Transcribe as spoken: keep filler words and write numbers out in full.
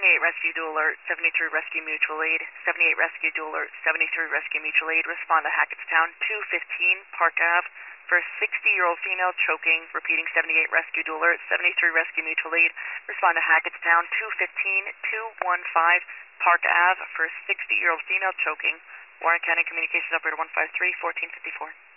seventy-eight Rescue Dual Alert, seventy-three Rescue Mutual Aid, seventy-eight Rescue Dual Alert, seventy-three Rescue Mutual Aid, respond to Hackettstown, two fifteen Park Ave, for a sixty-year-old female choking. Repeating, seventy-eight Rescue Dual Alert, seventy-three Rescue Mutual Aid, respond to Hackettstown, two fifteen two fifteen Park Ave, for a sixty-year-old female choking. Warren County Communications Operator one five three, fourteen fifty-four.